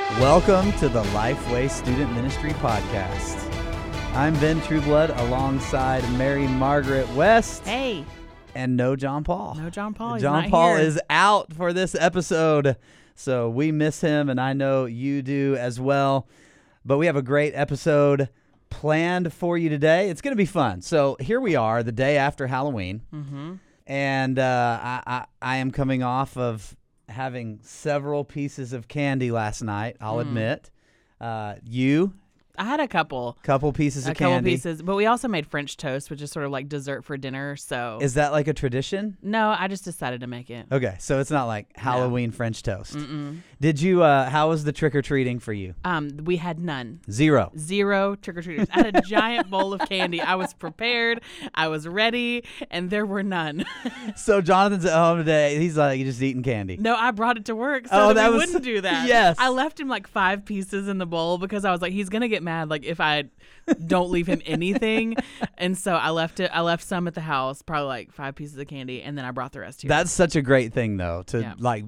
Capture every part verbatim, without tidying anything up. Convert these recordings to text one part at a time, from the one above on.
Welcome to the Lifeway Student Ministry Podcast. I'm Ben Trueblood alongside Mary Margaret West. Hey. And no John Paul. No John Paul. He's John not Paul here. is out for this episode, so we miss him, and I know you do as well. But we have a great episode planned for you today. It's going to be fun. So here we are, the day after Halloween, Mm-hmm. and uh, I, I, I am coming off of having several pieces of candy last night, I'll Mm. admit. Uh, you, I had a couple. couple pieces A of couple candy. pieces. But we also made French toast, which is sort of like dessert for dinner. So Is that like a tradition? no, I just decided to make it. Okay, so it's not like Halloween French toast. Mm-mm. Did you, uh, how was the trick-or-treating for you? Um, we had none. Zero. Zero trick-or-treaters. I had a giant bowl of candy. I was prepared. I was ready, and there were none. So Jonathan's at home today. He's like, just eating candy. No, I brought it to work so Oh, that, that we was- wouldn't do that. yes. I left him like five pieces in the bowl because I was like, he's gonna get mad like if I don't leave him anything. And so I left it. I left some at the house, probably like five pieces of candy, and then I brought the rest here. That's such a great thing, though, to Yeah. like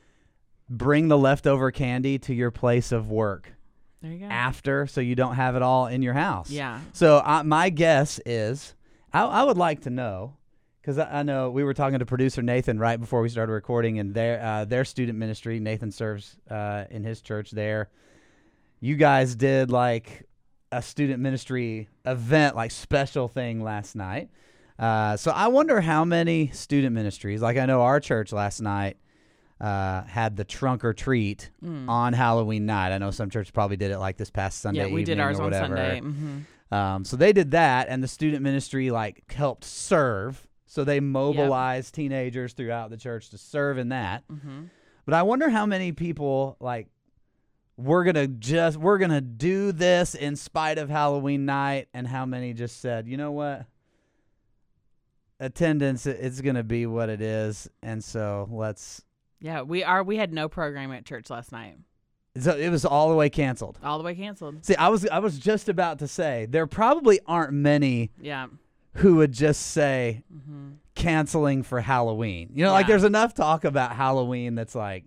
bring the leftover candy to your place of work There you go. after, so you don't have it all in your house. Yeah. So uh, my guess is, I, I would like to know, because I, I know we were talking to producer Nathan right before we started recording, and their uh, their student ministry. Nathan serves uh, in his church there. You guys did like a student ministry event, like special thing last night. Uh, so I wonder how many student ministries, like I know our church last night uh, had the trunk or treat Mm. on Halloween night. I know some churches probably did it like this past Sunday Yeah, we did evening ours or on whatever. Sunday. Mm-hmm. Um, so they did that, and the student ministry like helped serve. So they mobilized teenagers throughout the church to serve in that. Mm-hmm. But I wonder how many people like we're gonna just we're gonna do this in spite of Halloween night, and how many just said, you know what, attendance it's gonna be what it is, and so let's. Yeah, we are. We had no program at church last night. So it was all the way canceled. All the way canceled. See, I was I was just about to say there probably aren't many Yeah. who would just say Mm-hmm. canceling for Halloween. You know, like Yeah. there's enough talk about Halloween that's like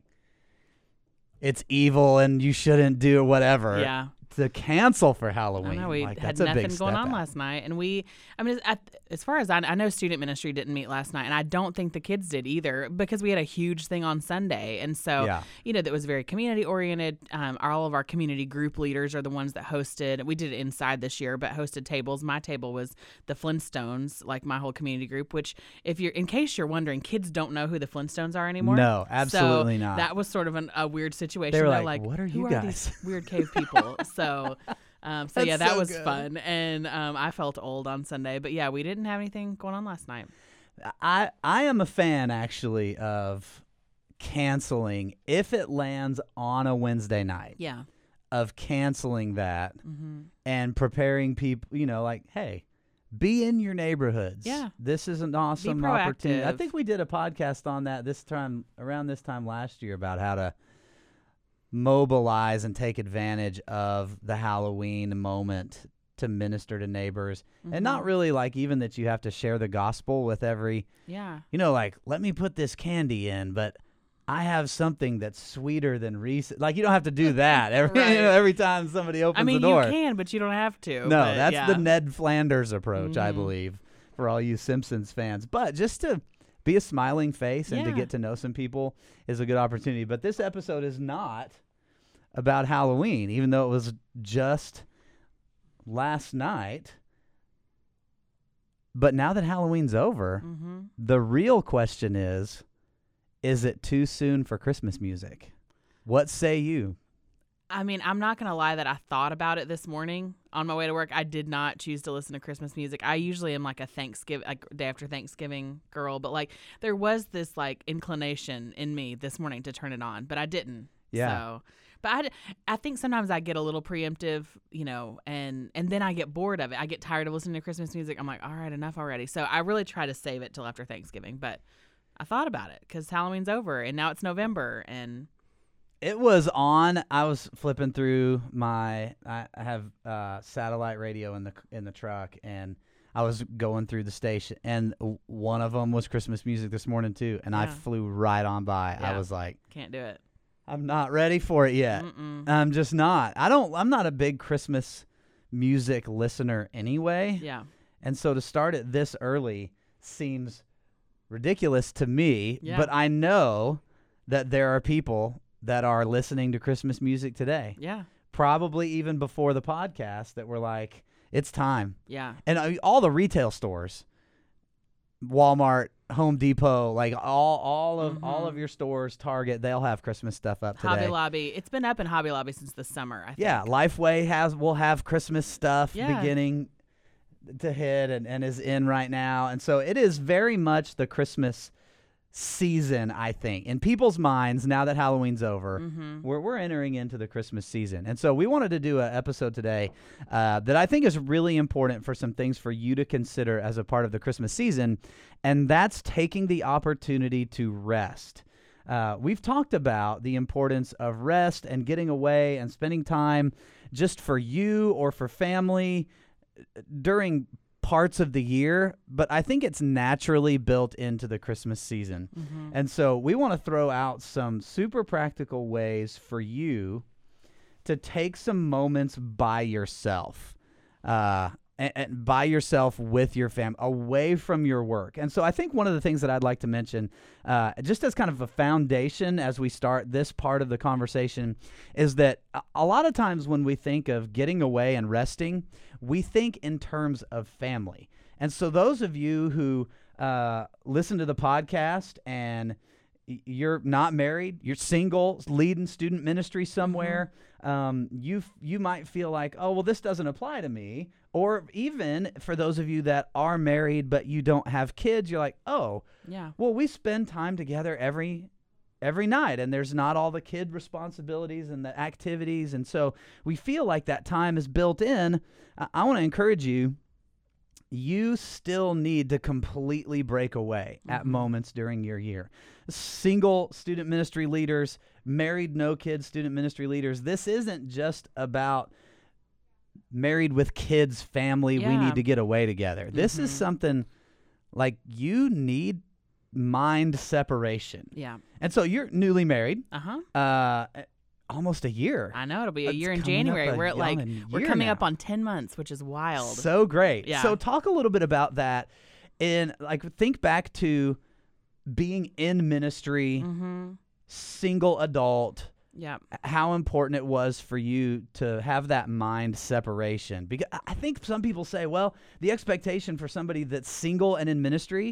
it's evil and you shouldn't do whatever. Yeah. To cancel for I Halloween, know we like, had that's a nothing big going step on out. last night, and we, I mean, as, as far as I, I know, student ministry didn't meet last night, and I don't think the kids did either because we had a huge thing on Sunday, and so Yeah. you know that was very community oriented. Um, all of our community group leaders are the ones that hosted. We did it inside this year, but hosted tables. My table was the Flintstones, like my whole community group. Which, if you're, in case you're wondering, kids don't know who the Flintstones are anymore. No, absolutely so not. That was sort of an, a weird situation. They were They're like, "What are who you are guys?" these weird cave people? So. Um, so That's yeah, that so was good. fun, and um, I felt old on Sunday. But yeah, we didn't have anything going on last night. I I am a fan actually of canceling if it lands on a Wednesday night. Yeah. Of canceling that Mm-hmm. and preparing people, you know, like, hey, be in your neighborhoods. Yeah. This is an awesome proactive. opportunity. I think we did a podcast on that this time, around this time last year, about how to mobilize and take advantage of the Halloween moment to minister to neighbors. And not really like even that you have to share the gospel with every, Yeah. you know, like, let me put this candy in, but I have something that's sweeter than Reese. Like, you don't have to do that every Right. you know, every time somebody opens I mean, the door. you can, but you don't have to. No, but that's yeah. the Ned Flanders approach, I Mhm. believe, for all you Simpsons fans. But just to be a smiling face and to Yeah. get to know some people is a good opportunity. But this episode is not about Halloween, even though it was just last night. But now that Halloween's over, Mm-hmm. the real question is, is it too soon for Christmas music? What say you? I mean, I'm not going to lie that I thought about it this morning on my way to work. I did not choose to listen to Christmas music. I usually am like a Thanksgiving, like day after Thanksgiving girl, but like there was this like inclination in me this morning to turn it on, but I didn't. Yeah. So, but I, d- I think sometimes I get a little preemptive, you know, and, and then I get bored of it. I get tired of listening to Christmas music. I'm like, all right, enough already. So I really try to save it till after Thanksgiving, but I thought about it because Halloween's over and now it's November and It was on. I was flipping through my. I I have uh, satellite radio in the in the truck, and I was going through the station, and w- one of them was Christmas music this morning too, and I Yeah. flew right on by. I Yeah. was like, can't do it. I'm not ready for it yet. Mm-mm. I'm just not. I don't. I'm not a big Christmas music listener anyway. Yeah. And so to start it this early seems ridiculous to me. Yeah. But I know that there are people that are listening to Christmas music today. Yeah. Probably even before the podcast that were like, it's time. Yeah. And uh, all the retail stores, Walmart, Home Depot, like all all of Mhm. all of your stores, Target, they'll have Christmas stuff up today. Hobby Lobby. It's been up in Hobby Lobby since the summer, I think. Yeah, Lifeway has will have Christmas stuff Yeah. beginning to hit and, and is in right now. And so it is very much the Christmas season, I think. In people's minds, now that Halloween's over, Mm-hmm. we're, we're entering into the Christmas season. And so we wanted to do an episode today uh, that I think is really important for some things for you to consider as a part of the Christmas season, and that's taking the opportunity to rest. Uh, we've talked about the importance of rest and getting away and spending time just for you or for family during parts of the year, but I think it's naturally built into the Christmas season. Mm-hmm. And so we want to throw out some super practical ways for you to take some moments by yourself, uh, and, and by yourself with your family, away from your work. And so I think one of the things that I'd like to mention, uh, just as kind of a foundation as we start this part of the conversation, is that a, a lot of times when we think of getting away and resting, we think in terms of family. And so those of you who uh, listen to the podcast and y- you're not married, you're single, leading student ministry somewhere, um, you f- you might feel like, oh, well, this doesn't apply to me. Or even for those of you that are married but you don't have kids, you're like, oh, Yeah. well, we spend time together every every night, and there's not all the kid responsibilities and the activities, and so we feel like that time is built in. I, I want to encourage you, you still need to completely break away at Mhm. moments during your year. Single student ministry leaders, married no kids student ministry leaders, this isn't just about married with kids, family, we Yeah. need to get away together. This is Mhm. something like you need mind separation. Yeah. And so you're newly married, Uh-huh. uh, almost a year. I know. It'll be a It's year in coming up January. a- We're at yeah, like, a we're year coming now. up on ten months, which is wild. So great. Yeah. So talk a little bit about that. And like think back to being in ministry, Mm-hmm. single adult, Yeah. how important it was for you to have that mind separation. Because I think some people say, well, the expectation for somebody that's single and in ministry,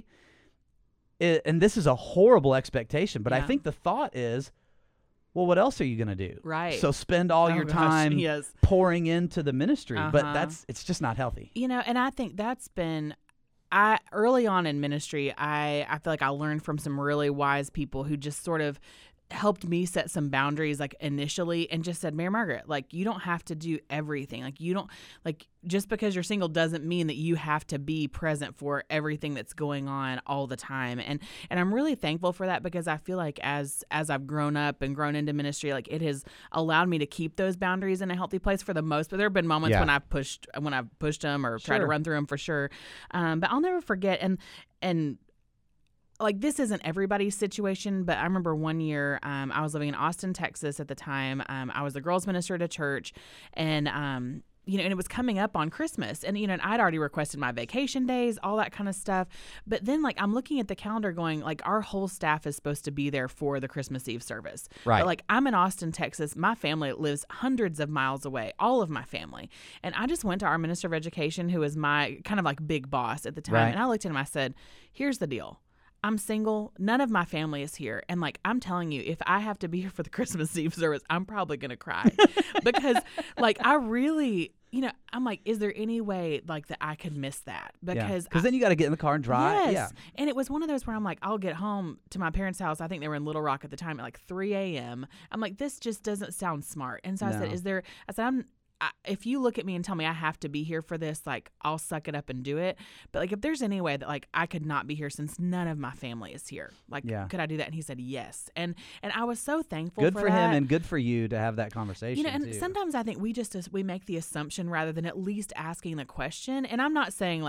i- and this is a horrible expectation, but I Yeah. think the thought is, well, what else are you going to do? Right. So spend all Oh, your gosh, time Yes. pouring into the ministry, but Uh-huh. that's it's just not healthy. You know, and I think that's been I early on in ministry, I I feel like I learned from some really wise people who just sort of helped me set some boundaries like initially and just said, Mary Margaret, like you don't have to do everything. Like you don't like just because you're single doesn't mean that you have to be present for everything that's going on all the time. And and I'm really thankful for that because I feel like as as I've grown up and grown into ministry, like it has allowed me to keep those boundaries in a healthy place for the most. But there have been moments Yeah. when I've pushed when I've pushed them or tried to Sure. run through them for sure. Um, but I'll never forget and and like this isn't everybody's situation, but I remember one year um, I was living in Austin, Texas at the time. Um, I was the girls minister at a church, and um, you know, and it was coming up on Christmas, and you know, and I'd already requested my vacation days, all that kind of stuff. But then, like, I'm looking at the calendar, going, like, our whole staff is supposed to be there for the Christmas Eve service. Right. But like, I'm in Austin, Texas. My family lives hundreds of miles away. All of my family, and I just went to our minister of education, who was my kind of like big boss at the time, Right. and I looked at him. I said, "Here's the deal." I'm single. None of my family is here. And like, I'm telling you, if I have to be here for the Christmas Eve service, I'm probably going to cry because like, I really, you know, I'm like, is there any way like that I could miss that? Because Because then you got to get in the car and drive. Yes. Yeah. And it was one of those where I'm like, I'll get home to my parents' house. I think they were in Little Rock at the time at like three a.m. I'm like, this just doesn't sound smart. And so I said, No. is there, I said, I'm, I, if you look at me and tell me I have to be here for this, like I'll suck it up and do it. But like if there's any way that like I could not be here since none of my family is here, like Yeah. could I do that? And he said yes. And and I was so thankful. Good for, for that. him and good for you to have that conversation. You know, and too. sometimes I think we just we make the assumption rather than at least asking the question. And I'm not saying like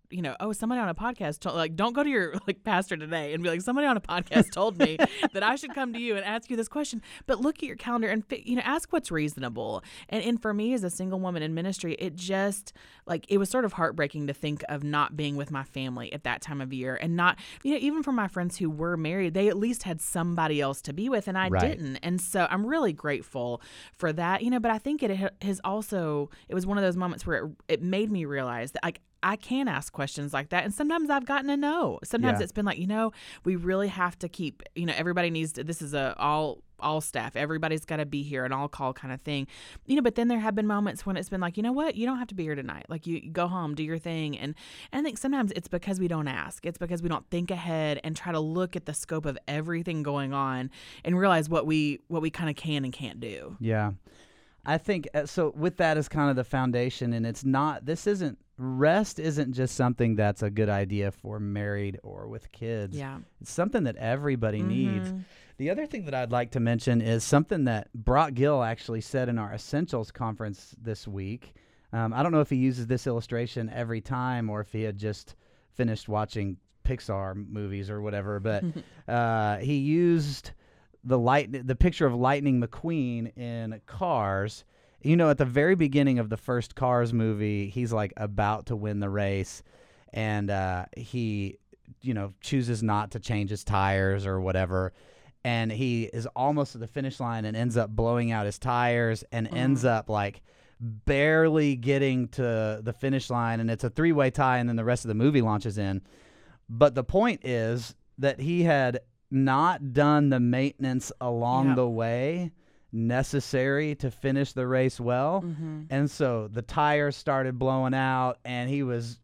you know, oh, somebody on a podcast told, like, don't go to your like pastor today and be like, somebody on a podcast told me that I should come to you and ask you this question. But look at your calendar and, you know, ask what's reasonable. And and for me as a single woman in ministry, it just like it was sort of heartbreaking to think of not being with my family at that time of year, and not, you know, even for my friends who were married, they at least had somebody else to be with, and I Right. didn't. And so I'm really grateful for that, you know. But I think it has also it was one of those moments where it, it made me realize that like I can ask questions like that. And sometimes I've gotten a no. Sometimes Yeah. it's been like, you know, we really have to keep, you know, everybody needs to, this is a all, all staff, everybody's got to be here, an all call kind of thing, you know. But then there have been moments when it's been like, you know what, you don't have to be here tonight. Like you, you go home, do your thing. And, and I think sometimes it's because we don't ask. It's because we don't think ahead and try to look at the scope of everything going on and realize what we, what we kind of can and can't do. Yeah. I think uh, so with that is kind of the foundation, and it's not, this isn't, rest isn't just something that's a good idea for married or with kids. Yeah. It's something that everybody Mhm. needs. The other thing that I'd like to mention is something that Brock Gill actually said in our Essentials conference this week. Um, I don't know if he uses this illustration every time or if he had just finished watching Pixar movies or whatever, but uh, he used the light, the picture of Lightning McQueen in Cars. You know, at the very beginning of the first Cars movie, he's like about to win the race, and uh, he, you know, chooses not to change his tires or whatever, and he is almost to the finish line and ends up blowing out his tires and Mhm. ends up like barely getting to the finish line, and it's a three-way tie, and then the rest of the movie launches in. But the point is that he had not done the maintenance along Yep. the way necessary to finish the race well. Mhm. And so the tires started blowing out and he was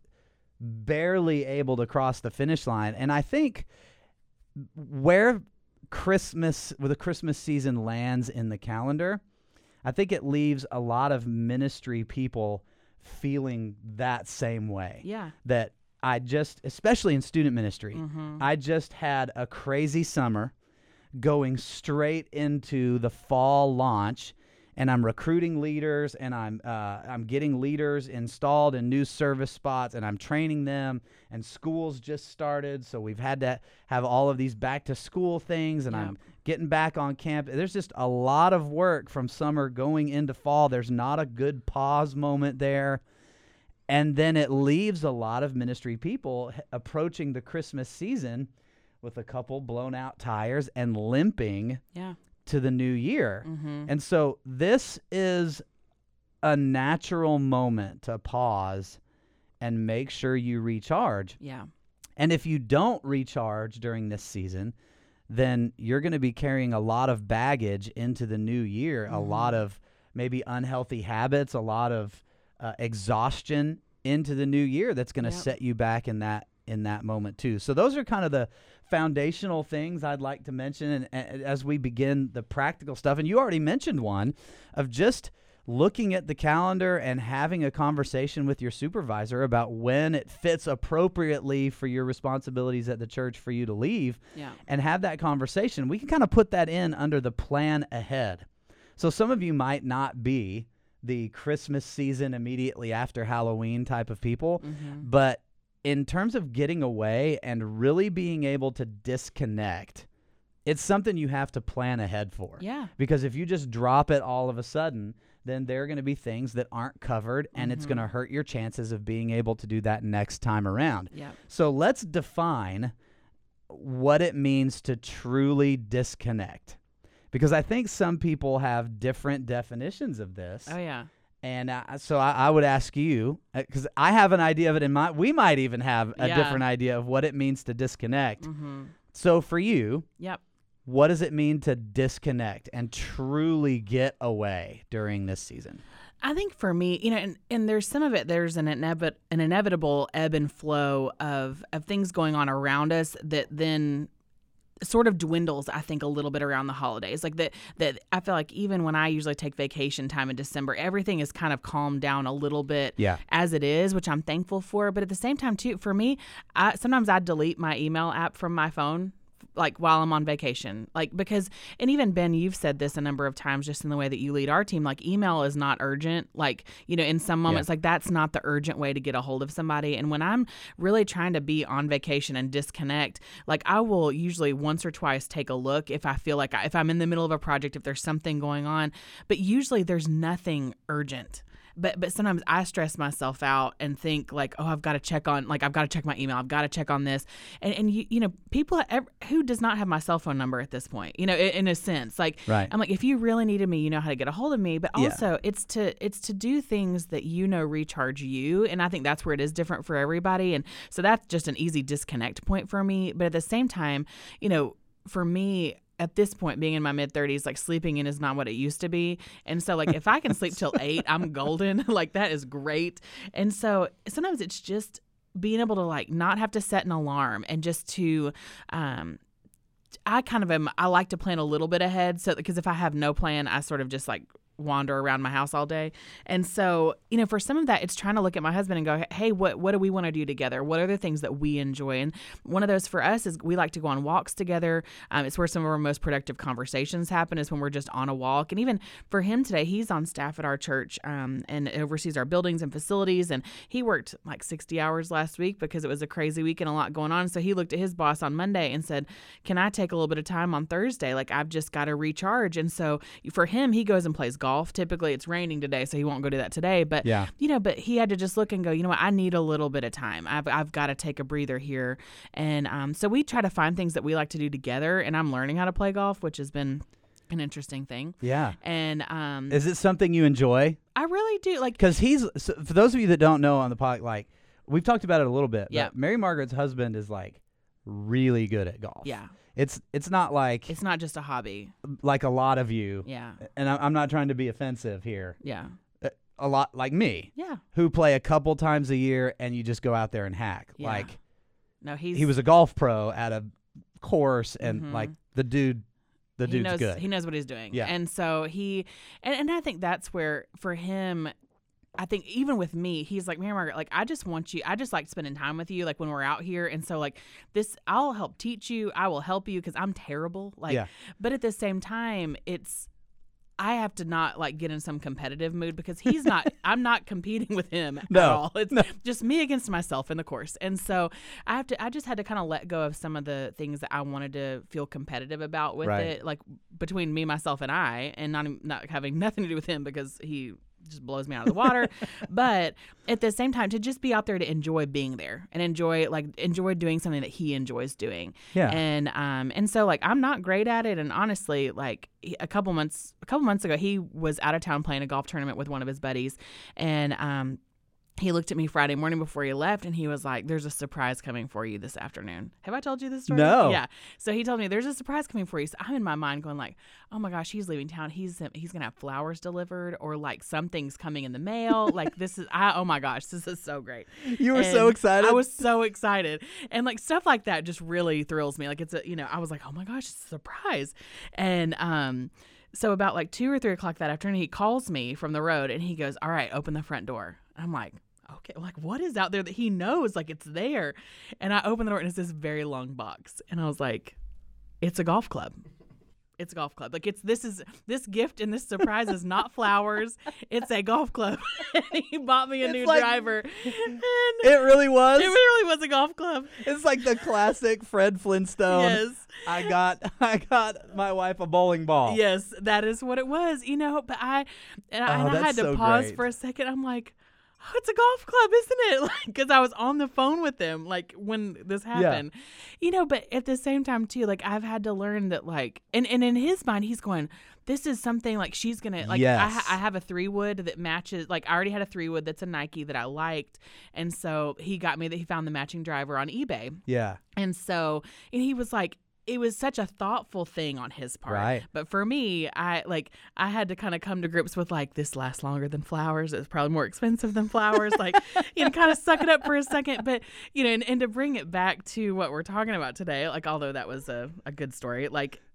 barely able to cross the finish line. And I think where Christmas, where the Christmas season lands in the calendar, I think it leaves a lot of ministry people feeling that same way. Yeah. That I just, especially in student ministry, Mhm. I just had a crazy summer going straight into the fall launch, and I'm recruiting leaders, and I'm uh, I'm getting leaders installed in new service spots, and I'm training them, and school's just started, so we've had to have all of these back to school things, and Yep. I'm getting back on campus. There's just a lot of work from summer going into fall. There's not a good pause moment there. And then it leaves a lot of ministry people h- approaching the Christmas season with a couple blown out tires and limping Yeah. to the new year. Mhm. And so this is a natural moment to pause and make sure you recharge. Yeah. And if you don't recharge during this season, then you're going to be carrying a lot of baggage into the new year, a Mhm. lot of maybe unhealthy habits, a lot of uh, exhaustion into the new year that's going to Yep. set you back in that in that moment too. So those are kind of the foundational things I'd like to mention, and, and as we begin the practical stuff. And you already mentioned one of just looking at the calendar and having a conversation with your supervisor about when it fits appropriately for your responsibilities at the church for you to leave, Yeah. and have that conversation. We can kind of put that in under the plan ahead. So some of you might not be the Christmas season immediately after Halloween type of people, Mhm. but in terms of getting away and really being able to disconnect, it's something you have to plan ahead for. Yeah. Because if you just drop it all of a sudden, then there are going to be things that aren't covered, and it's Mhm. going to hurt your chances of being able to do that next time around. Yeah. So let's define what it means to truly disconnect, because I think some people have different definitions of this. Oh yeah. And uh, so I, I would ask you, because I have an idea of it in mind. We might even have a Yeah. different idea of what it means to disconnect. Mhm. So for you, Yep. what does it mean to disconnect and truly get away during this season? I think for me, you know, and, and there's some of it, there's an inevit- an inevitable ebb and flow of, of things going on around us that then sort of dwindles, I think, a little bit around the holidays. Like that, that I feel like even when I usually take vacation time in December, everything is kind of calmed down a little bit Yeah. as it is, which I'm thankful for. But at the same time, too, for me, I, sometimes I delete my email app from my phone like while I'm on vacation, like, because, and even Ben, you've said this a number of times just in the way that you lead our team, like email is not urgent. Like, you know, in some moments, yeah. like that's not the urgent way to get a hold of somebody. And when I'm really trying to be on vacation and disconnect, like I will usually once or twice take a look if I feel like I, if I'm in the middle of a project, if there's something going on, but usually there's nothing urgent. But but sometimes I stress myself out and think like, oh, I've got to check on, like, I've got to check my email. I've got to check on this. And, and you, you know, people, who does not have my cell phone number at this point, you know, in, in a sense, like, right. I'm like, if you really needed me, you know how to get a hold of me. But also yeah. it's to it's to do things that, you know, recharge you. And I think that's where it is different for everybody. And so that's just an easy disconnect point for me. But at the same time, you know, for me, at this point, being in my mid thirties, like sleeping in is not what it used to be. And so like if I can sleep till eight, I'm golden. Like that is great. And so sometimes it's just being able to like not have to set an alarm and just to, um, I kind of am, I like to plan a little bit ahead. So because if I have no plan, I sort of just like wander around my house all day. And so, you know, for some of that, it's trying to look at my husband and go, hey, what what do we want to do together? What are the things that we enjoy? And one of those for us is we like to go on walks together. Um, it's where some of our most productive conversations happen, is when we're just on a walk. And even for him today, he's on staff at our church um, and oversees our buildings and facilities. And he worked like sixty hours last week because it was a crazy week and a lot going on. So he looked at his boss on Monday and said, can I take a little bit of time on Thursday? Like I've just got to recharge. And so for him, he goes and plays golf. Typically it's raining today, so he won't go do that today. But yeah. you know, but he had to just look and go, you know what, I need a little bit of time. I've I've got to take a breather here. And um, so we try to find things that we like to do together. And I'm learning how to play golf, which has been an interesting thing. Yeah. And um, is it something you enjoy? I really do. Like, because he's so for those of you that don't know on the pod, like we've talked about it a little bit. Yeah. But Mary Margaret's husband is like really good at golf. Yeah. It's it's not like it's not just a hobby like a lot of you. Yeah. And I'm not trying to be offensive here. Yeah. A lot like me. Yeah. Who play a couple times a year and you just go out there and hack. Yeah. Like no, he's he was a golf pro at a course and mm-hmm. like the dude the he dude's knows, good. He knows what he's doing. Yeah. And so he and, and I think that's where for him I think even with me, he's like, Mary Margaret, like, I just want you, I just like spending time with you, like when we're out here. And so like this, I'll help teach you. I will help you because I'm terrible. Like, yeah. But at the same time, it's, I have to not like get in some competitive mood because he's not, I'm not competing with him no, at all. It's no. just me against myself in the course. And so I have to, I just had to kind of let go of some of the things that I wanted to feel competitive about with right. it, like between me, myself, and I, and not, not having nothing to do with him because he just blows me out of the water. But at the same time, to just be out there to enjoy being there and enjoy like enjoy doing something that he enjoys doing. Yeah. And um and so like I'm not great at it. And honestly, like a couple months a couple months ago, he was out of town playing a golf tournament with one of his buddies, and um he looked at me Friday morning before he left, and he was like, there's a surprise coming for you this afternoon. Have I told you this story? No. Yeah. So he told me there's a surprise coming for you. So I'm in my mind going like, oh my gosh, he's leaving town. He's he's going to have flowers delivered, or like something's coming in the mail. Like this is, I, oh my gosh, this is so great. You were and so excited. I was so excited. And like stuff like that just really thrills me. Like it's a, you know, I was like, oh my gosh, it's a surprise. And, um, so about like two or three o'clock that afternoon, he calls me from the road and he goes, all right, open the front door. I'm like, okay, like what is out there that he knows? Like it's there. And I open the door and it's this very long box. And I was like, it's a golf club. It's a golf club. Like it's, this is, this gift and this surprise is not flowers. It's a golf club. And he bought me a it's new like, driver. And it really was? It really was a golf club. It's like the classic Fred Flintstone. Yes. I got I got my wife a bowling ball. Yes, that is what it was, you know, but I, and I, oh, and I had to so pause great. for a second. I'm like, oh, it's a golf club, isn't it? Like, because I was on the phone with him, like, when this happened. Yeah. You know, but at the same time, too, like, I've had to learn that, like, and, and in his mind, he's going, this is something, like, she's going to, like, yes. I, ha- I have a three-wood that matches, like, I already had a three-wood that's a Nike that I liked, and so he got me that he found the matching driver on eBay. Yeah. And so, and he was like, it was such a thoughtful thing on his part. Right. But for me, I like I had to kind of come to grips with like, this lasts longer than flowers. It's probably more expensive than flowers. Like, you know, kind of suck it up for a second. But, you know, and, and to bring it back to what we're talking about today, like, although that was a, a good story, like,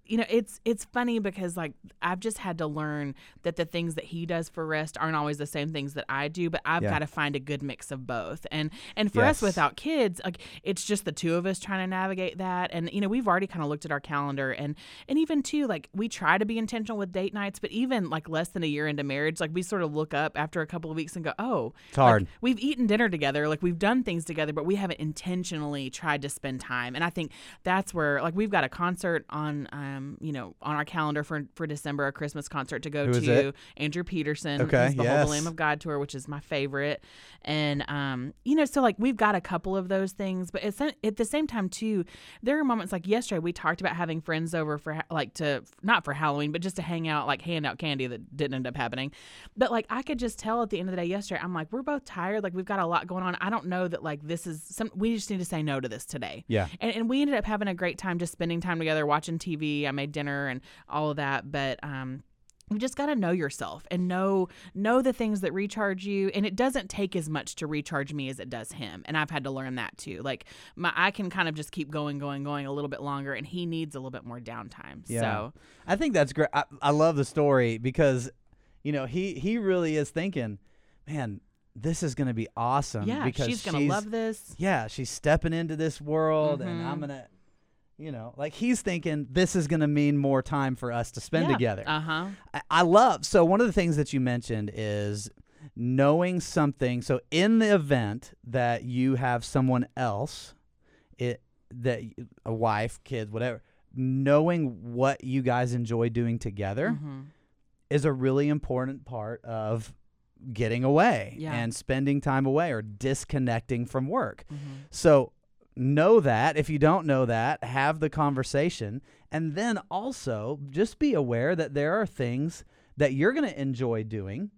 you know, it's it's funny because like I've just had to learn that the things that he does for rest aren't always the same things that I do, but I've Yeah. got to find a good mix of both. And and for Yes. us without kids, like it's just the two of us trying to navigate that. And you know, we've already kind of looked at our calendar, and and even too, like we try to be intentional with date nights, but even like less than a year into marriage, like we sort of look up after a couple of weeks and go, oh, It's hard. like, we've eaten dinner together, like we've done things together, but we haven't intentionally tried to spend time. And I think that's where, like, we've got a concert on, um, you know, on our calendar for for December, a Christmas concert to go Who is to. it? Andrew Peterson, Okay, who's the Whole yes. the Lamb of God tour, which is my favorite. And um, you know, so like we've got a couple of those things, but it's at the same time too. There are moments like yesterday we talked about having friends over for ha- like to not for Halloween, but just to hang out, like hand out candy that didn't end up happening. But like I could just tell at the end of the day yesterday, I'm like, we're both tired. Like we've got a lot going on. I don't know that like this is some. We just need to say no to this today. Yeah. And and we ended up having a great time just spending time together, watching T V. I made dinner and all of that, but um. You just got to know yourself and know know the things that recharge you. And it doesn't take as much to recharge me as it does him. And I've had to learn that too. Like my, I can kind of just keep going, going, going a little bit longer, and he needs a little bit more downtime. Yeah. So I think that's great. I, I love the story because, you know, he, he really is thinking, man, this is going to be awesome. yeah, because she's gonna love this. Yeah, she's stepping into this world, and Mhm. I'm going to, you know, like he's thinking this is going to mean more time for us to spend Yeah. together. Uh huh. I, I love, so one of the things that you mentioned is knowing something. So in the event that you have someone else, it that a wife, kids, whatever, knowing what you guys enjoy doing together Mm-hmm. is a really important part of getting away Yeah. and spending time away or disconnecting from work. Mm-hmm. So know that. If you don't know that, have the conversation. And then also just be aware that there are things that you're going to enjoy doing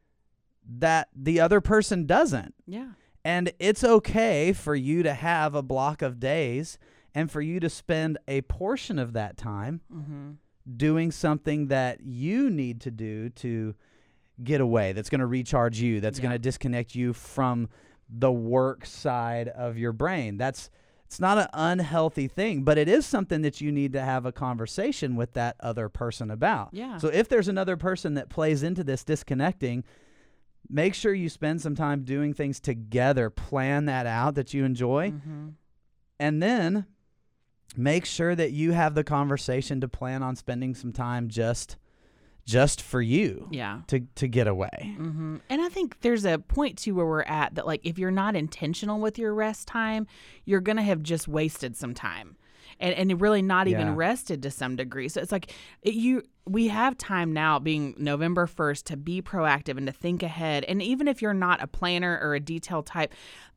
that the other person doesn't. Yeah. And it's okay for you to have a block of days and for you to spend a portion of that time Mm-hmm. doing something that you need to do to get away, that's going to recharge you, that's Yeah. going to disconnect you from the work side of your brain. That's it's not an unhealthy thing, but it is something that you need to have a conversation with that other person about. Yeah. So if there's another person that plays into this disconnecting, make sure you spend some time doing things together. Plan that out that you enjoy. Mm-hmm. And then make sure that you have the conversation to plan on spending some time just just for you Yeah. to to get away. Mm-hmm. And I think there's a point too where we're at that like if you're not intentional with your rest time, you're gonna have just wasted some time, and and really not even Yeah. rested to some degree. So it's like it, you we have time now, being November first, to be proactive and to think ahead. And even if you're not a planner or a detail type,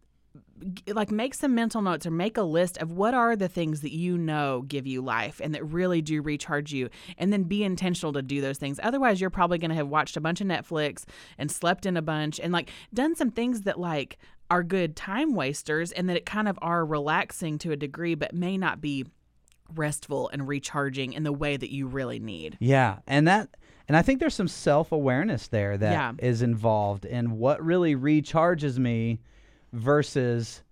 g- like make some mental notes or make a list of what are the things that you know give you life and that really do recharge you, and then be intentional to do those things. Otherwise you're probably going to have watched a bunch of Netflix and slept in a bunch and like done some things that like are good time wasters and that it kind of are relaxing to a degree but may not be restful and recharging in the way that you really need. Yeah, and that and I think there's some self-awareness there that is Yeah. involved in what really recharges me versus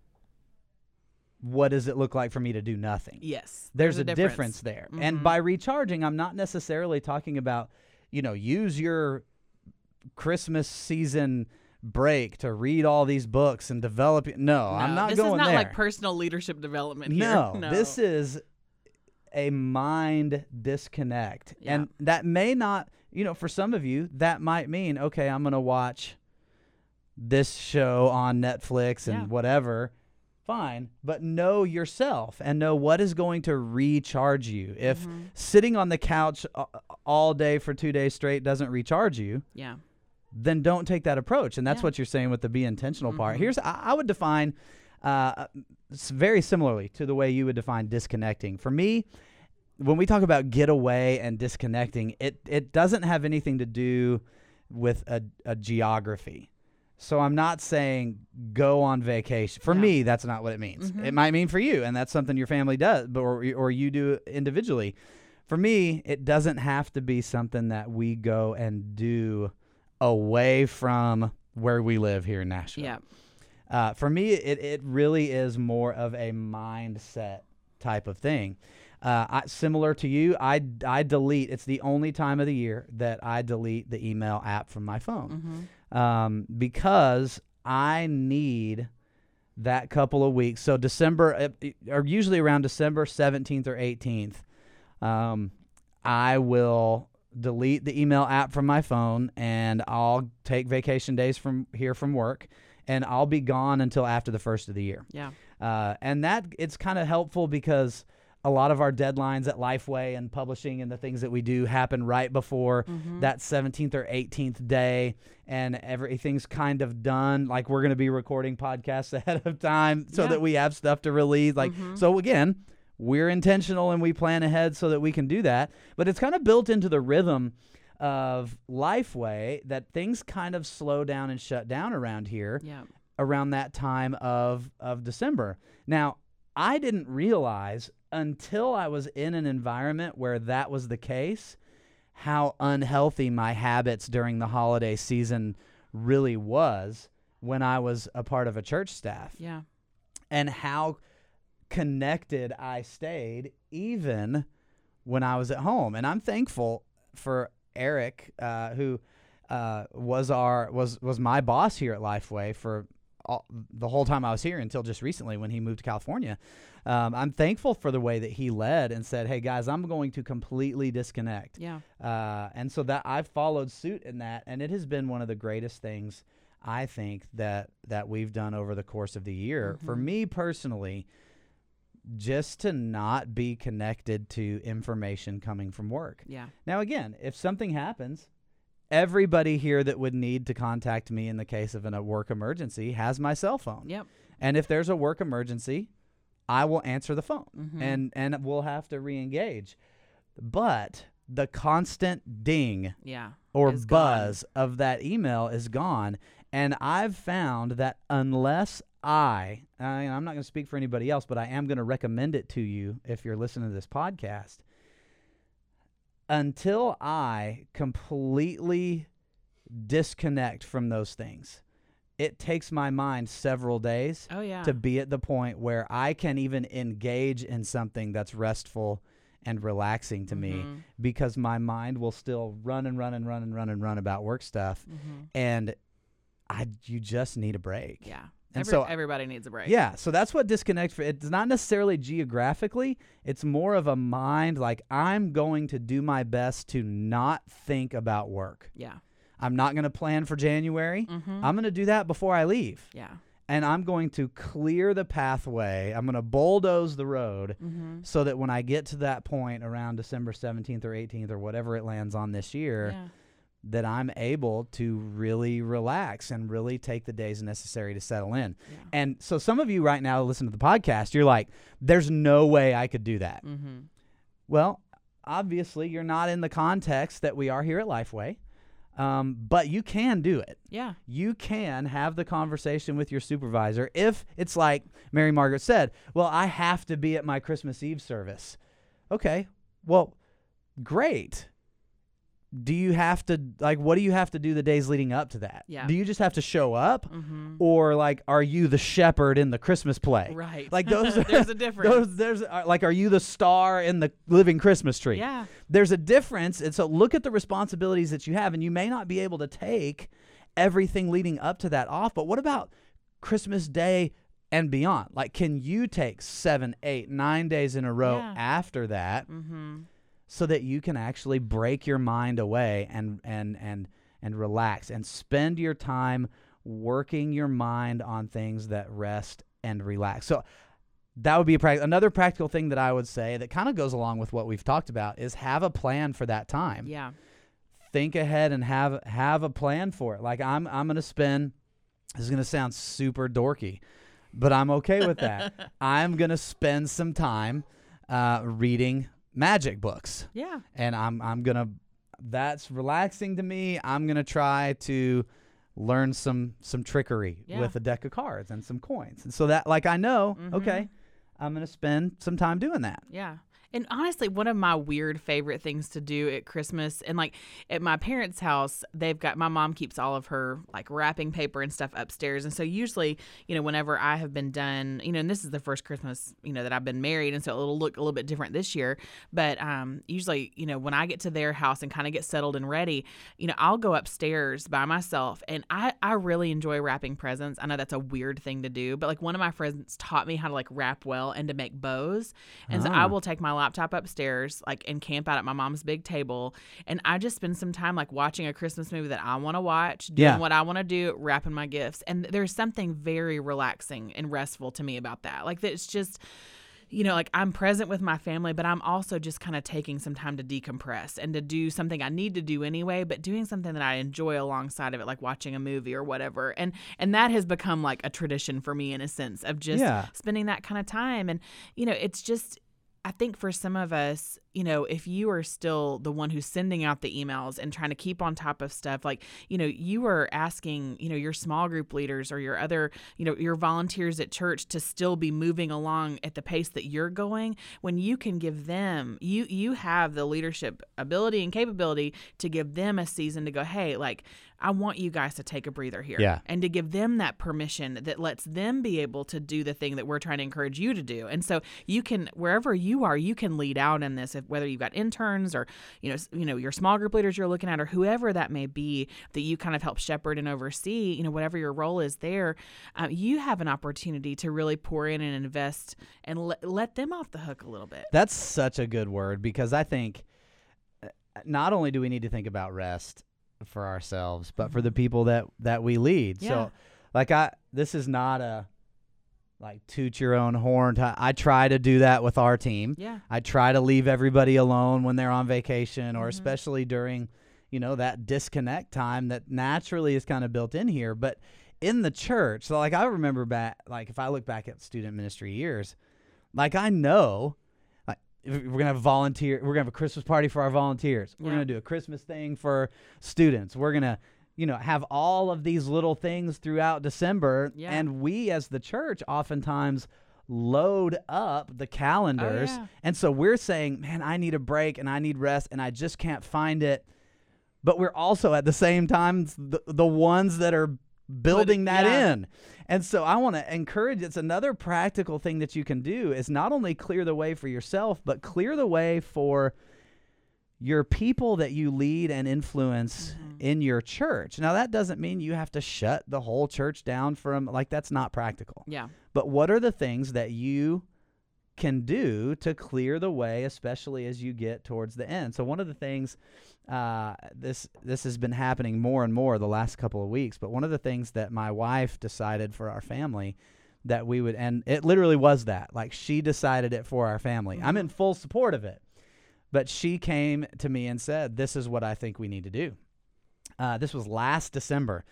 what does it look like for me to do nothing. Yes. There's, a, difference, there. And Mhm. by recharging, I'm not necessarily talking about, you know, use your Christmas season break to read all these books and develop. No, No, I'm not this going is not there. like personal leadership development here. No, No, this is a mind disconnect. Yeah. And that may not, you know, for some of you, that might mean, okay, I'm going to watch this show on Netflix and Yeah. whatever. Fine. But know yourself and know what is going to recharge you. If Mhm. sitting on the couch a- all day for two days straight doesn't recharge you, Yeah. then don't take that approach. And that's Yeah. what you're saying with the be intentional part. Mhm. Here's, I, I would define uh, s- very similarly to the way you would define disconnecting. For me, when we talk about get away and disconnecting, it, it doesn't have anything to do with a, a geography. So I'm not saying go on vacation. For Yeah. me, that's not what it means. Mhm. It might mean for you, and that's something your family does, but or, or you do individually. For me, it doesn't have to be something that we go and do away from where we live here in Nashville. Yeah. Uh, for me, it, it really is more of a mindset type of thing. Uh, I, similar to you, I, I delete. It's the only time of the year that I delete the email app from my phone, Mm-hmm. um, because I need that couple of weeks. So December, or usually around December seventeenth or eighteenth, um, I will delete the email app from my phone, and I'll take vacation days from here from work, and I'll be gone until after the first of the year. Yeah. Uh, and that it's kind of helpful because a lot of our deadlines at Lifeway and publishing and the things that we do happen right before Mm-hmm. that seventeenth or eighteenth day, and everything's kind of done. Like, we're going to be recording podcasts ahead of time so Yeah. that we have stuff to release. Like, Mhm. so again, we're intentional and we plan ahead so that we can do that. But it's kind of built into the rhythm of Lifeway that things kind of slow down and shut down around here Yeah. around that time of, of December. Now, I didn't realize until I was in an environment where that was the case, how unhealthy my habits during the holiday season really was when I was a part of a church staff, Yeah. and how connected I stayed even when I was at home. And I'm thankful for Eric, uh, who uh, was our was was my boss here at Lifeway for all, the whole time I was here until just recently when he moved to California. Um, I'm thankful for the way that he led and said, "Hey guys, I'm going to completely disconnect." Yeah. Uh, and so that I've followed suit in that, and it has been one of the greatest things I think that that we've done over the course of the year. For Mhm. me personally, just to not be connected to information coming from work. Yeah. Now, again, if something happens, everybody here that would need to contact me in the case of an, a work emergency has my cell phone. Yep. And if there's a work emergency, I will answer the phone, Mhm. and, and we'll have to re-engage. But the constant ding Yeah. or Is gone. buzz of that email is gone. And I've found that unless I, I I'm not going to speak for anybody else, but I am going to recommend it to you if you're listening to this podcast. Until I completely disconnect from those things, it takes my mind several days Oh yeah. to be at the point where I can even engage in something that's restful and relaxing to me, Mhm. because my mind will still run and run and run and run and run about work stuff. Mhm. And I, you just need a break. Yeah. And Every, so, everybody needs a break. yeah, so that's what disconnect for. It's not necessarily geographically. It's more of a mind, like, I'm going to do my best to not think about work. Yeah. I'm not going to plan for January. Mhm. I'm going to do that before I leave. Yeah. And I'm going to clear the pathway. I'm going to bulldoze the road Mhm. so that when I get to that point around December seventeenth or eighteenth or whatever it lands on this year, Yeah. that I'm able to really relax and really take the days necessary to settle in. Yeah. And so some of you right now listen to the podcast, you're like, there's no way I could do that. Mhm. Well, obviously you're not in the context that we are here at Lifeway, um, but you can do it. Yeah. You can have the conversation with your supervisor if it's like Mary Margaret said, well, I have to be at my Christmas Eve service. Okay, well, great. Do you have to, like, what do you have to do the days leading up to that? Yeah. Do you just have to show up? Mhm. Or, like, are you the shepherd in the Christmas play? Right. Like, those There's a difference. Those, there's, are, like, are you the star in the living Christmas tree? Yeah. There's a difference. And so look at the responsibilities that you have, and you may not be able to take everything leading up to that off, but what about Christmas Day and beyond? Like, can you take seven, eight, nine days in a row Yeah. after that Mhm. so that you can actually break your mind away and and and and relax and spend your time working your mind on things that rest and relax? So that would be a pra- another practical thing that I would say that kind of goes along with what we've talked about is have a plan for that time. Yeah. Think ahead and have have a plan for it. Like, I'm I'm going to spend, this is going to sound super dorky, but I'm okay with that. I'm going to spend some time uh, reading magic books. Yeah. And I'm I'm going to, that's relaxing to me. I'm going to try to learn some some trickery Yeah. with a deck of cards and some coins. And so that, like, I know, Mhm. okay, I'm going to spend some time doing that. Yeah. And honestly, one of my weird favorite things to do at Christmas, and like at my parents' house, they've got, my mom keeps all of her like wrapping paper and stuff upstairs. And so usually, you know, whenever I have been done, you know, and this is the first Christmas, you know, that I've been married. And so it'll look a little bit different this year. But um, usually, you know, when I get to their house and kind of get settled and ready, you know, I'll go upstairs by myself. And I, I really enjoy wrapping presents. I know that's a weird thing to do, but like one of my friends taught me how to like wrap well and to make bows. And Ah. so I will take my laptop upstairs like and camp out at my mom's big table, and I just spend some time like watching a Christmas movie that I want to watch, doing Yeah. what I want to do, wrapping my gifts. And there's something very relaxing and restful to me about that. Like that it's just, you know, like I'm present with my family, but I'm also just kind of taking some time to decompress and to do something I need to do anyway, but doing something that I enjoy alongside of it, like watching a movie or whatever. And and that has become like a tradition for me in a sense of just Yeah. spending that kind of time. And, you know, it's just, I think for some of us, you know, if you are still the one who's sending out the emails and trying to keep on top of stuff, like, you know, you are asking, you know, your small group leaders or your other, you know, your volunteers at church to still be moving along at the pace that you're going, when you can give them, you, you have the leadership ability and capability to give them a season to go, hey, like, I want you guys to take a breather here. Yeah. And to give them that permission that lets them be able to do the thing that we're trying to encourage you to do. And so you can, wherever you are, you can lead out in this, if whether you've got interns or, you know, you know, your small group leaders you're looking at or whoever that may be that you kind of help shepherd and oversee, you know, whatever your role is there, um, you have an opportunity to really pour in and invest and let, let them off the hook a little bit. That's such a good word, because I think uh, not only do we need to think about rest for ourselves, but for the people that that we lead. Yeah. So like I this is not a like toot your own horn. T- I try to do that with our team. Yeah. I try to leave everybody alone when they're on vacation, or Mhm. especially during, you know, that disconnect time that naturally is kind of built in here. But in the church, so like I remember back, like if I look back at student ministry years, like I know we're going to have volunteer. We're going to have a Christmas party for our volunteers. We're Yeah. going to do a Christmas thing for students. We're going to, you know, have all of these little things throughout December. Yeah. And we as the church oftentimes load up the calendars. Oh, yeah. And so we're saying, man, I need a break and I need rest and I just can't find it. But we're also at the same time the, the ones that are building that yeah. in. And so I want to encourage, it's another practical thing that you can do is not only clear the way for yourself, but clear the way for your people that you lead and influence Mhm. in your church. Now, that doesn't mean you have to shut the whole church down from, like, that's not practical. Yeah. But what are the things that you can do to clear the way, especially as you get towards the end? So one of the things, uh, this this has been happening more and more the last couple of weeks, but one of the things that my wife decided for our family that we would, and it literally was that, like she decided it for our family. Mm-hmm. I'm in full support of it, but she came to me and said, this is what I think we need to do. Uh, this was last December.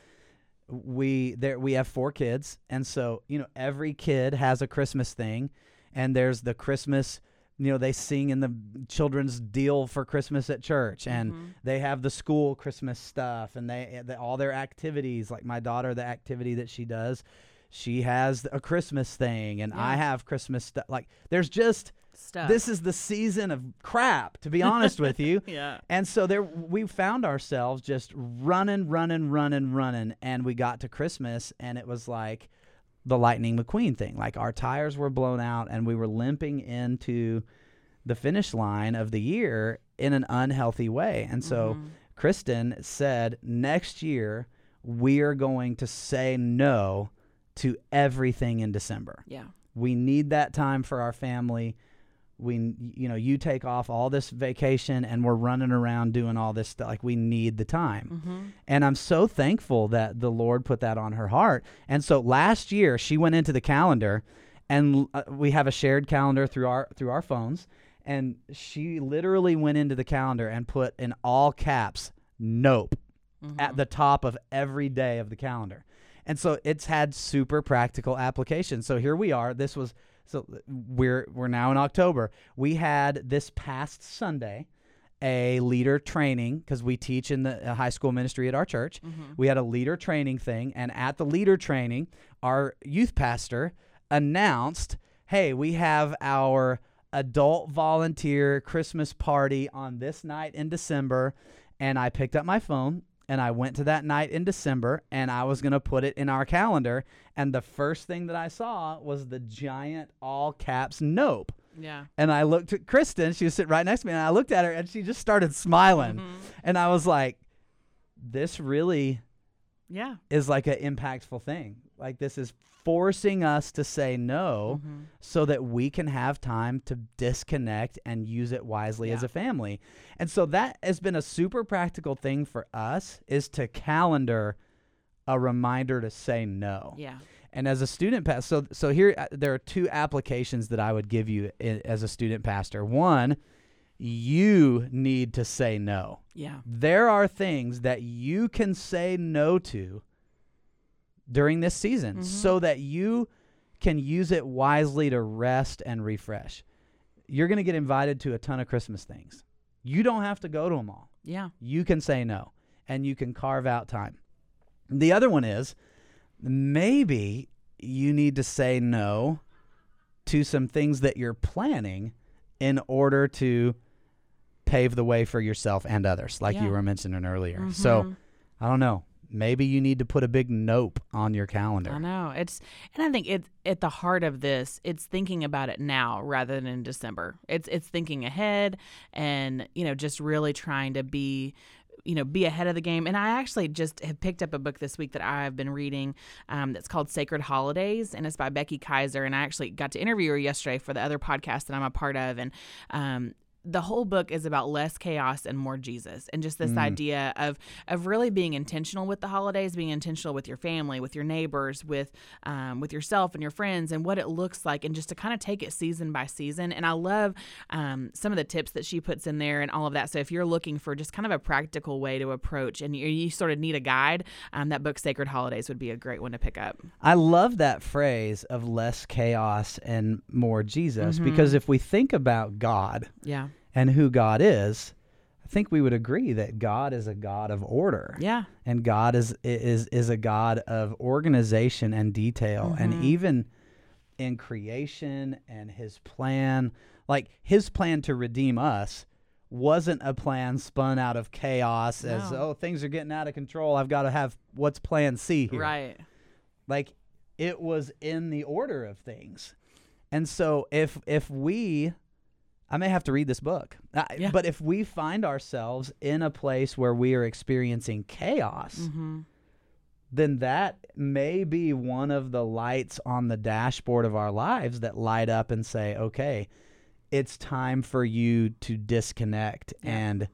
We there we have four kids, and so, you know, every kid has a Christmas thing, and there's the Christmas, you know, they sing in the children's deal for Christmas at church, and Mhm. they have the school Christmas stuff, and they, they all their activities. Like my daughter, the activity that she does, she has a Christmas thing, and I Yeah. have Christmas stuff. Like there's just Stuff. this is the season of crap, to be honest with you. Yeah. And so there we found ourselves just running, running, running, running, and we got to Christmas, and it was like the Lightning McQueen thing. Like our tires were blown out, and we were limping into the finish line of the year in an unhealthy way. And so Mhm. Kristen said, next year we are going to say no to everything in December. Yeah. We need that time for our family. We, you know, you take off all this vacation and we're running around doing all this stuff. Like we need the time. Mm-hmm. And I'm so thankful that the Lord put that on her heart. And so last year she went into the calendar, and uh, we have a shared calendar through our, through our phones. And she literally went into the calendar and put in all caps, nope, Mm-hmm. at the top of every day of the calendar. And so it's had super practical application. So here we are. This was, so we're we're now in October. We had this past Sunday a leader training, because we teach in the uh, high school ministry at our church. Mm-hmm. We had a leader training thing, and at the leader training, our youth pastor announced, hey, we have our adult volunteer Christmas party on this night in December. And I picked up my phone and I went to that night in December and I was going to put it in our calendar. And the first thing that I saw was the giant all caps nope. Yeah. And I looked at Kristen. She was sitting right next to me. And I looked at her and she just started smiling. Mm-hmm. And I was like, this really yeah. is like an impactful thing. Like this is forcing us to say no mm-hmm. so that we can have time to disconnect and use it wisely yeah. as a family. And so that has been a super practical thing for us, is to calendar a reminder to say no. Yeah. And as a student pastor, so so here uh, there are two applications that I would give you I- as a student pastor. One, you need to say no. Yeah. There are things that you can say no to during this season mm-hmm. so that you can use it wisely to rest and refresh. You're going to get invited to a ton of Christmas things. You don't have to go to them all. Yeah. You can say no, and you can carve out time. The other one is, maybe you need to say no to some things that you're planning in order to pave the way for yourself and others, like yeah. you were mentioning earlier. Mm-hmm. So, I don't know. Maybe you need to put a big nope on your calendar. I know. It's, and I think it, at the heart of this, it's thinking about it now rather than in December. It's it's thinking ahead and, you know, just really trying to be you know, be ahead of the game. And I actually just have picked up a book this week that I've been reading um, that's called Sacred Holidays, and it's by Becky Kaiser. And I actually got to interview her yesterday for the other podcast that I'm a part of. And um, the whole book is about less chaos and more Jesus, and just this Mm. idea of of really being intentional with the holidays, being intentional with your family, with your neighbors, with um, with yourself and your friends, and what it looks like, and just to kind of take it season by season. And I love um, some of the tips that she puts in there and all of that. So if you're looking for just kind of a practical way to approach, and you, you sort of need a guide, um, that book Sacred Holidays would be a great one to pick up. I love that phrase of less chaos and more Jesus, Mm-hmm. because if we think about God Yeah. and who God is, I think we would agree that God is a God of order. Yeah. And God is is is a God of organization and detail. Mm-hmm. And even in creation and his plan, like his plan to redeem us wasn't a plan spun out of chaos as, No. oh, things are getting out of control, I've got to have what's plan C here. Right. Like it was in the order of things. And so if if we I may have to read this book. Uh, Yeah. But if we find ourselves in a place where we are experiencing chaos, Mm-hmm. then that may be one of the lights on the dashboard of our lives that light up and say, okay, it's time for you to disconnect Yeah. and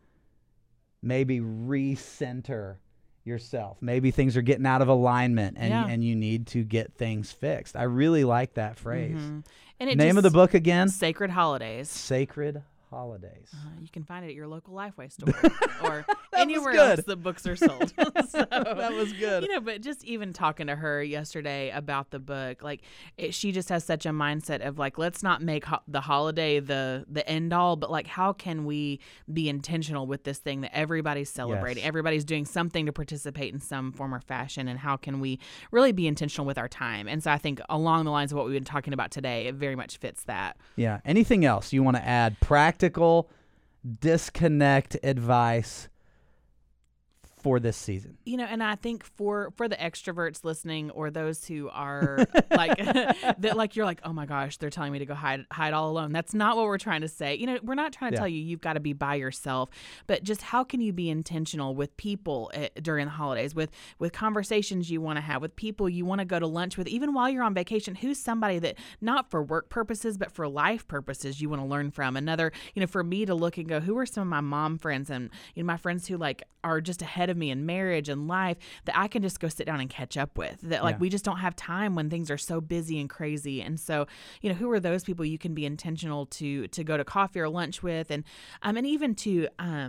maybe recenter yourself. Maybe things are getting out of alignment and, Yeah. and you need to get things fixed. I really like that phrase. Mm-hmm. And it Name just, of the book again? Sacred Holidays. Sacred Holidays. Uh, you can find it at your local Lifeway store or That anywhere was good. else that books are sold. So, That was good. You know, but just even talking to her yesterday about the book, like it, she just has such a mindset of like, let's not make ho- the holiday the the end all, but like, how can we be intentional with this thing that everybody's celebrating? Yes. Everybody's doing something to participate in some form or fashion, and how can we really be intentional with our time? And so I think along the lines of what we've been talking about today, it very much fits that. Yeah. Anything else you want to add? Practical disconnect advice for this season. You know, and I think for for the extroverts listening, or those who are like that, like you're like, oh my gosh, they're telling me to go hide hide all alone. That's not what we're trying to say. You know, we're not trying to Yeah. tell you you've got to be by yourself, but just how can you be intentional with people uh, during the holidays, with with conversations you want to have, with people you want to go to lunch with, even while you're on vacation. Who's somebody that not for work purposes, but for life purposes you want to learn from? Another, you know, for me to look and go, who are some of my mom friends and you know my friends who like are just ahead of me in marriage and life that I can just go sit down and catch up with, that like Yeah. we just don't have time when things are so busy and crazy. And so, you know, who are those people you can be intentional to to go to coffee or lunch with, and um and even to um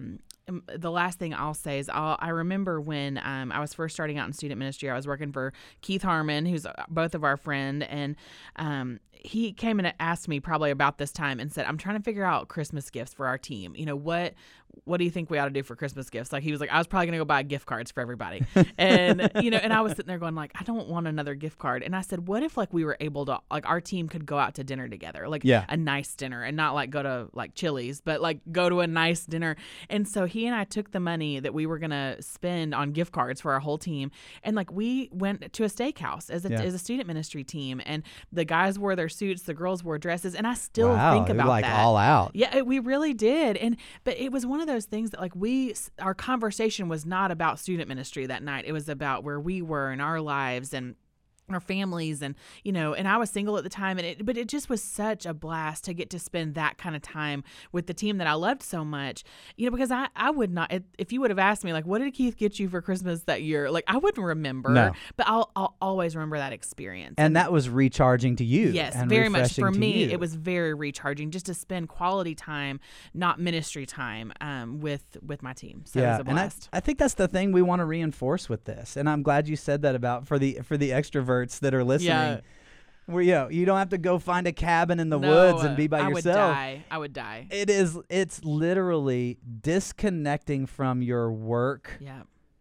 um, the last thing I'll say is I'll, I remember when um, I was first starting out in student ministry, I was working for Keith Harmon, who's both of our friend, and um, he came and asked me probably about this time and said, I'm trying to figure out Christmas gifts for our team. You know, what what do you think we ought to do for Christmas gifts? Like, he was like, I was probably going to go buy gift cards for everybody. And, you know, and I was sitting there going like, I don't want another gift card. And I said, what if like we were able to, like our team could go out to dinner together, like Yeah. a nice dinner, and not like go to like Chili's, but like go to a nice dinner. And so he and I took the money that we were going to spend on gift cards for our whole team. And like we went to a steakhouse as a, Yeah. as a student ministry team, and the guys wore their suits, the girls wore dresses. And I still wow, think you're about like that. all out. Yeah, it, we really did. And but it was one of those things that like we our conversation was not about student ministry that night. It was about where we were in our lives and our families, and you know, and I was single at the time, and it but it just was such a blast to get to spend that kind of time with the team that I loved so much. You know, because I I would not, if you would have asked me like, what did Keith get you for Christmas that year, like I wouldn't remember. No. But I'll I'll always remember that experience. And that was recharging to you. Yes, and very much. refreshing For to me, you. it was very recharging just to spend quality time, not ministry time, um, with with my team. So it was a and I, blast. I think that's the thing we want to reinforce with this. And I'm glad you said that about for the for the extroverts that are listening. Yeah. Where you know, you don't have to go find a cabin in the No, woods and be by I yourself. would die. I would die. It is it's literally disconnecting from your work Yeah.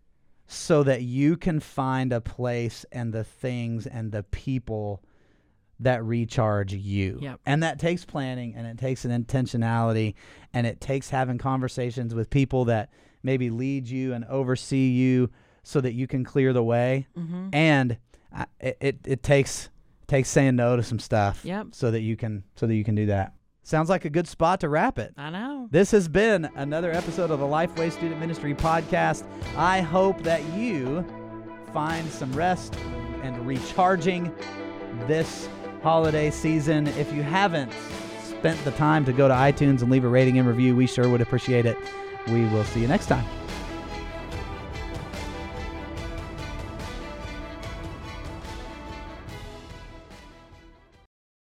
so that you can find a place and the things and the people that recharge you. Yep. And that takes planning, and it takes an intentionality, and it takes having conversations with people that maybe lead you and oversee you so that you can clear the way. Mm-hmm. And I, it, it it takes takes saying no to some stuff. Yep. So that you can so that you can do that. Sounds like a good spot to wrap it. I know. This has been another episode of the Lifeway Student Ministry Podcast. I hope that you find some rest and recharging this holiday season. If you haven't spent the time to go to iTunes and leave a rating and review, we sure would appreciate it. We will see you next time.